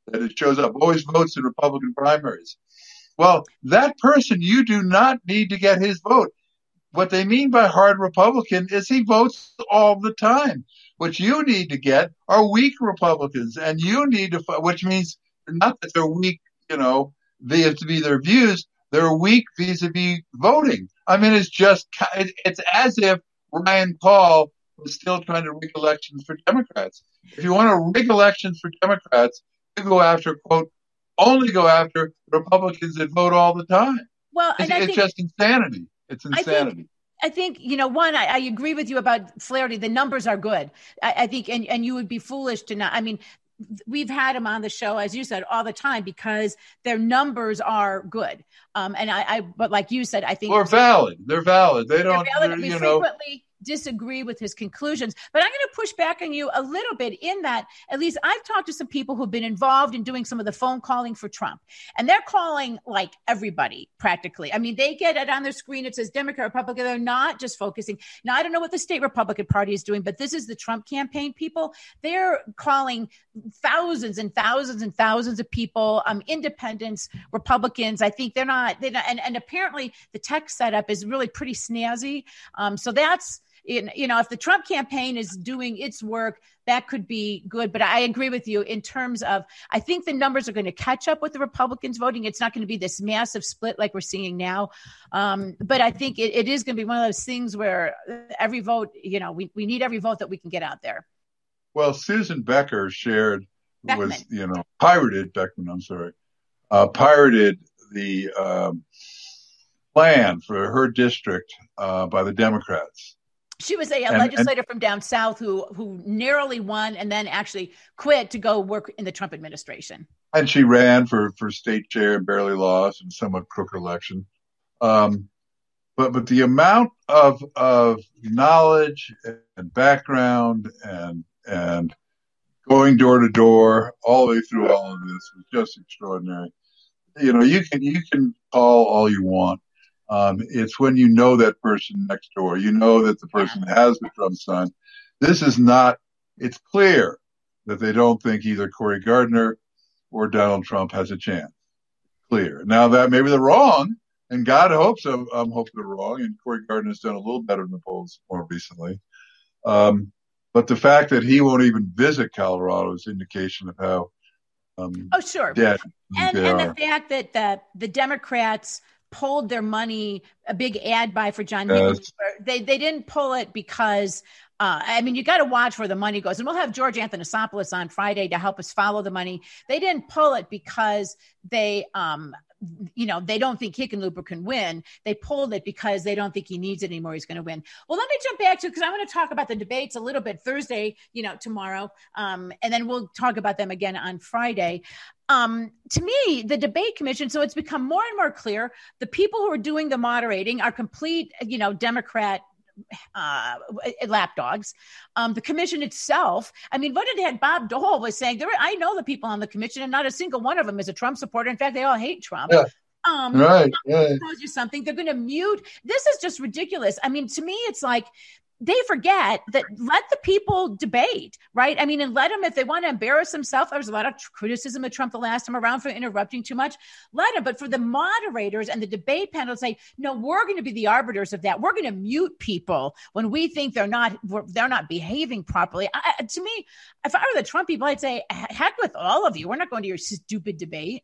that it shows up, always votes in Republican primaries. Well, that person, you do not need to get his vote. What they mean by hard Republican is he votes all the time. What you need to get are weak Republicans, and you need to, which means not that they're weak, you know, vis-a-vis their views, they're weak vis-a-vis voting. I mean, it's just, it's as if Ryan Paul was still trying to rig elections for Democrats. If you want to rig elections for Democrats, you go after, quote, only go after Republicans that vote all the time. Well, it's, and I it's think, just insanity. It's insanity. I think, I think, you know, one, I, I agree with you about Flaherty. The numbers are good. I, I think, and, and you would be foolish to not, I mean, we've had them on the show, as you said, all the time because their numbers are good. Um, and I, I, but like you said, I think they're valid. They're valid. They don't, they're valid. We you frequently know, disagree with his conclusions, but I'm going to push back on you a little bit in that at least I've talked to some people who've been involved in doing some of the phone calling for Trump, and they're calling like everybody practically. I mean, they get it on their screen. It says Democrat, Republican. They're not just focusing. Now, I don't know what the state Republican Party is doing, but this is the Trump campaign people. They're calling thousands and thousands and thousands of people, um, independents, Republicans. I think they're not, they're not, and, and apparently the tech setup is really pretty snazzy. Um, so that's, you know, if the Trump campaign is doing its work, that could be good. But I agree with you in terms of, I think the numbers are going to catch up with the Republicans voting. It's not going to be this massive split like we're seeing now. Um, but I think it, it is going to be one of those things where every vote, you know, we, we need every vote that we can get out there. Well, Susan Becker shared, Beckman. was, you know, pirated, Beckman, I'm sorry, uh, pirated the um, plan for her district uh, by the Democrats. She was a, a and, legislator and, from down south who who narrowly won and then actually quit to go work in the Trump administration. And she ran for, for state chair and barely lost in a somewhat crooked election. Um, but but the amount of of knowledge and background and and going door to door all the way through all of this was just extraordinary. You know, you can you can call all you want. Um, it's when you know that person next door, you know that the person has the Trump sign. This is not, it's clear that they don't think either Cory Gardner or Donald Trump has a chance. Clear. Now that maybe they're wrong, and God hopes I'm, I'm hoping they're wrong, and Cory Gardner's done a little better in the polls more recently. Um, but the fact that he won't even visit Colorado is indication of how um, oh, sure. dead and, they and are. the fact that the, the Democrats pulled their money, a big ad buy for John Yes. Hinckley. They they didn't pull it because, uh, I mean, you got to watch where the money goes. And we'll have George Athanasopoulos on Friday to help us follow the money. They didn't pull it because they, um, you know, they don't think Hickenlooper can win. They pulled it because they don't think he needs it anymore. He's going to win. Well, let me jump back to, because I want to talk about the debates a little bit Thursday, you know, tomorrow. Um, and then we'll talk about them again on Friday. Um, to me, the debate commission, so it's become more and more clear. The people who are doing the moderating are complete, you know, Democrat uh, lapdogs. Um, the commission itself, I mean, what did had Bob Dole was saying? There, I know the people on the commission, and not a single one of them is a Trump supporter. In fact, they all hate Trump. Yeah. Um, right. right. Tells you something. They're going to mute. This is just ridiculous. I mean, to me, it's like they forget that let the people debate, right? I mean, and let them, if they want to embarrass themselves, there was a lot of criticism of Trump the last time around for interrupting too much, let them. But for the moderators and the debate panel to say, no, we're going to be the arbiters of that. We're going to mute people when we think they're not, they're not behaving properly. I, to me, if I were the Trump people, I'd say, heck with all of you. We're not going to your stupid debate.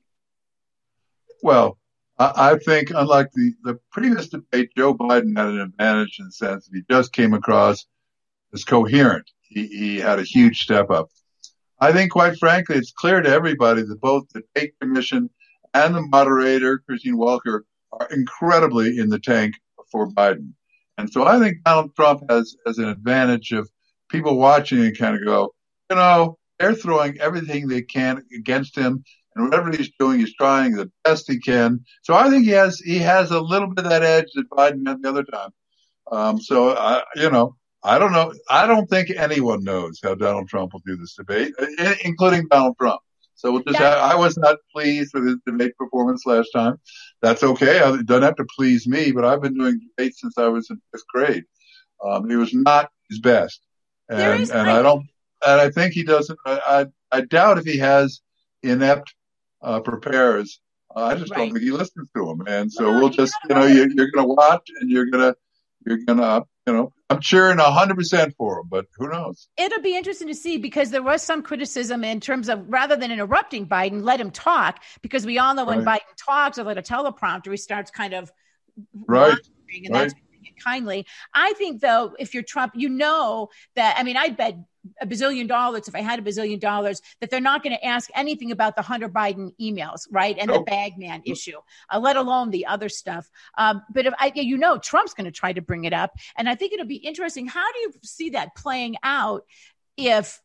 Well, I think, unlike the, the previous debate, Joe Biden had an advantage in the sense that he just came across as coherent. He, he had a huge step up. I think, quite frankly, it's clear to everybody that both the debate commission and the moderator, Christine Walker, are incredibly in the tank for Biden. And so I think Donald Trump has, has an advantage of people watching and kind of go, you know, they're throwing everything they can against him. And whatever he's doing, he's trying the best he can. So I think he has he has a little bit of that edge that Biden had the other time. Um, so, I, you know, I don't know. I don't think anyone knows how Donald Trump will do this debate, including Donald Trump. So we'll just yeah. have, I was not pleased with his debate performance last time. That's okay. It doesn't have to please me, but I've been doing debates since I was in fifth grade. Um, he was not his best. And, is, and I, I don't, and I think he doesn't, I, I, I doubt if he has inept uh, preparers. Uh, I just Right. don't think he listens to them. And so Well, we'll you just, know you know, what? you, you're going to watch and you're going to, you're going to, you know, I'm cheering one hundred percent for him, but who knows? It'll be interesting to see, because there was some criticism in terms of, rather than interrupting Biden, let him talk, because we all know when Right. Biden talks or let a teleprompter, he starts kind of Right. monitoring, and Right. that's kindly. I think, though, if you're Trump, you know that, I mean, I'd bet a bazillion dollars, if I had a bazillion dollars, that they're not going to ask anything about the Hunter Biden emails, right? And Nope. the Bagman issue, uh, let alone the other stuff. Um, but if I, you know, Trump's going to try to bring it up. And I think it'll be interesting. How do you see that playing out if,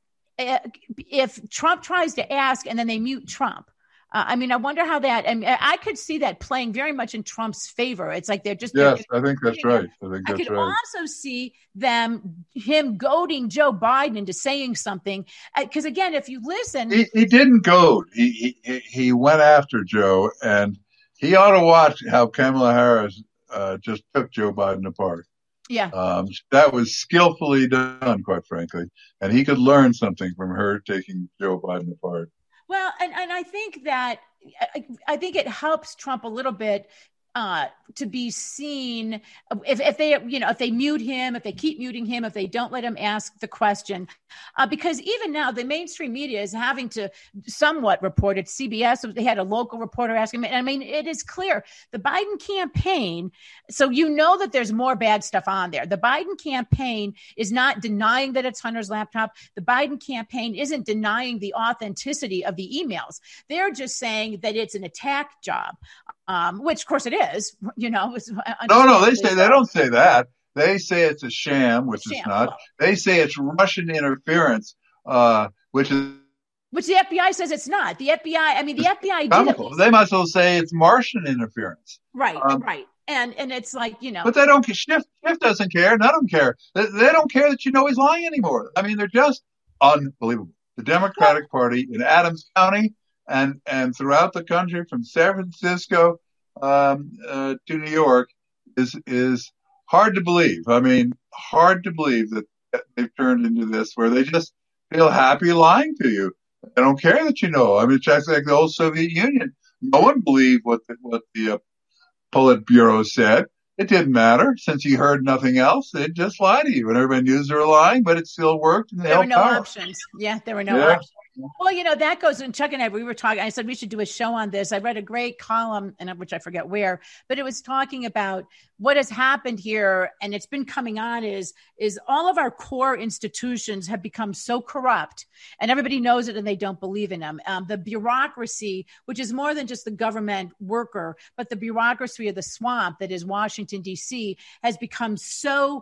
if Trump tries to ask and then they mute Trump? Uh, I mean, I wonder how that, and I could see that playing very much in Trump's favor. It's like they're just, Yes, they're, I think that's right. I think I that's could right. also see them, him goading Joe Biden into saying something. Because uh, again, if you listen, He, he didn't goad. He, he he went after Joe, and he ought to watch how Kamala Harris uh, just took Joe Biden apart. yeah, Um, that was skillfully done, quite frankly, and he could learn something from her taking Joe Biden apart. well, and, and I think that, I, I think it helps Trump a little bit uh, to be seen if, if they, you know, if they mute him, if they keep muting him, if they don't let him ask the question, uh, because even now the mainstream media is having to somewhat report it. C B S, they had a local reporter asking me. I mean, it is clear the Biden campaign. So, you know, that there's more bad stuff on there. The Biden campaign is not denying that it's Hunter's laptop. The Biden campaign isn't denying the authenticity of the emails. They're just saying that it's an attack job. Um, which of course it is, you know. It's no, no, they say they don't say that. They say it's a sham, which sham. is not. They say it's Russian interference, uh, which is which the F B I says it's not. The F B I, I mean, the F B I comical. did. They might as well say it's Martian interference. Right, um, right, and and it's like, you know. But they don't. Schiff, Schiff doesn't care. None of them care. They, they don't care that you know he's lying anymore. I mean, they're just unbelievable. The Democratic well, Party in Adams County and and throughout the country, from San Francisco um, uh, to New York, is is hard to believe. I mean, hard to believe that they've turned into this where they just feel happy lying to you. They don't care that you know. I mean, it's just like the old Soviet Union. No one believed what the, what the uh, Politburo said. It didn't matter since you heard nothing else. They'd just lie to you, and everybody knew they were lying, but it still worked. And they there were no power. options. Yeah, there were no yeah. options. Well, you know, that goes, and Chuck and I, we were talking, I said we should do a show on this. I read a great column, and which I forget where, but it was talking about what has happened here, and it's been coming on is, is all of our core institutions have become so corrupt, and everybody knows it and they don't believe in them. Um, the bureaucracy, which is more than just the government worker, but the bureaucracy of the swamp that is Washington, D C, has become so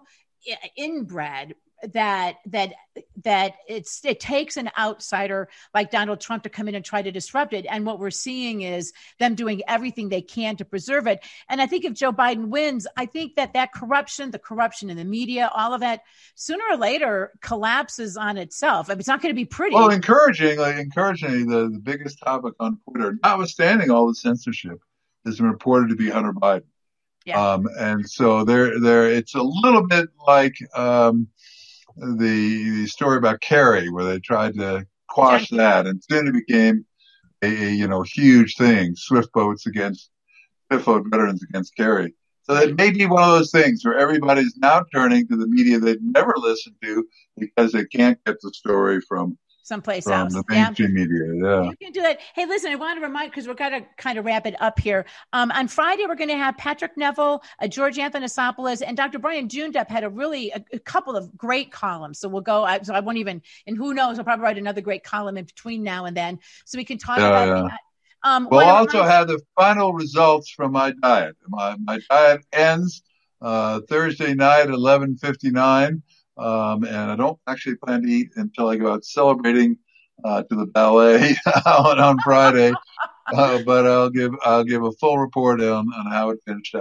inbred that that that it's it takes an outsider like Donald Trump to come in and try to disrupt it. And what we're seeing is them doing everything they can to preserve it. And I think if Joe Biden wins, I think that that corruption, the corruption in the media, all of that, sooner or later collapses on itself. I mean, it's not going to be pretty. Well, encouragingly, encouragingly, the, the biggest topic on Twitter, notwithstanding all the censorship, is reported to be Hunter Biden. Yeah. Um, and so there, there, it's a little bit like um, the, the story about Kerry, where they tried to quash exactly. that, and soon it became a, a you know huge thing. Swift boats against Swift boat veterans against Kerry. So that may be one of those things where everybody's now turning to the media they've never listened to because they can't get the story from. Someplace From else. the mainstream yeah. media, yeah. You can do that. Hey, listen, I want to remind, because we're going to kind of wrap it up here. Um, on Friday, we're going to have Patrick Neville, uh, George Athanasopoulos, and Doctor Brian Jundup had a really, a, a couple of great columns. So we'll go, I, so I won't even, and who knows, I'll probably write another great column in between now and then. So we can talk yeah, about yeah. that. Um, we'll what also I, have the final results from my diet. My, my diet ends uh, Thursday night at eleven fifty-nine, um, and I don't actually plan to eat until I go out celebrating Uh, to the ballet on, on Friday, uh, but I'll give I'll give a full report on, on how it finished up.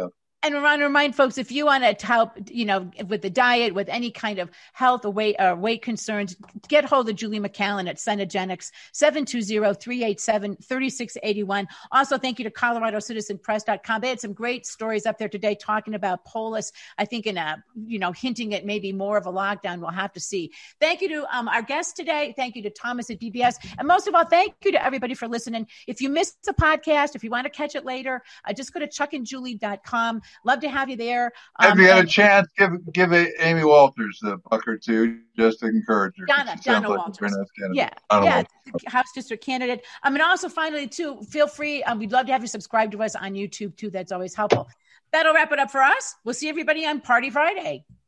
And I want to remind folks, if you want to help, you know, with the diet, with any kind of health or weight, uh, weight concerns, get hold of Julie McCallan at Cenegenics, seven two zero, three eight seven, three six eight one. Also, thank you to Colorado Citizen Press dot com. They had some great stories up there today talking about Polis, I think in a, you know, hinting at maybe more of a lockdown. We'll have to see. Thank you to um, our guest today. Thank you to Thomas at B B S. And most of all, thank you to everybody for listening. If you missed the podcast, if you want to catch it later, uh, just go to chuck and julie dot com. Love to have you there. Um, if you had and, a chance, give give Amy Walters a buck or two just to encourage her. Donna, Donna like Walters. Yeah, Donna yeah, Walters. House District candidate. I mean, also finally too, feel free. Um, we'd love to have you subscribe to us on YouTube too. That's always helpful. That'll wrap it up for us. We'll see everybody on Party Friday.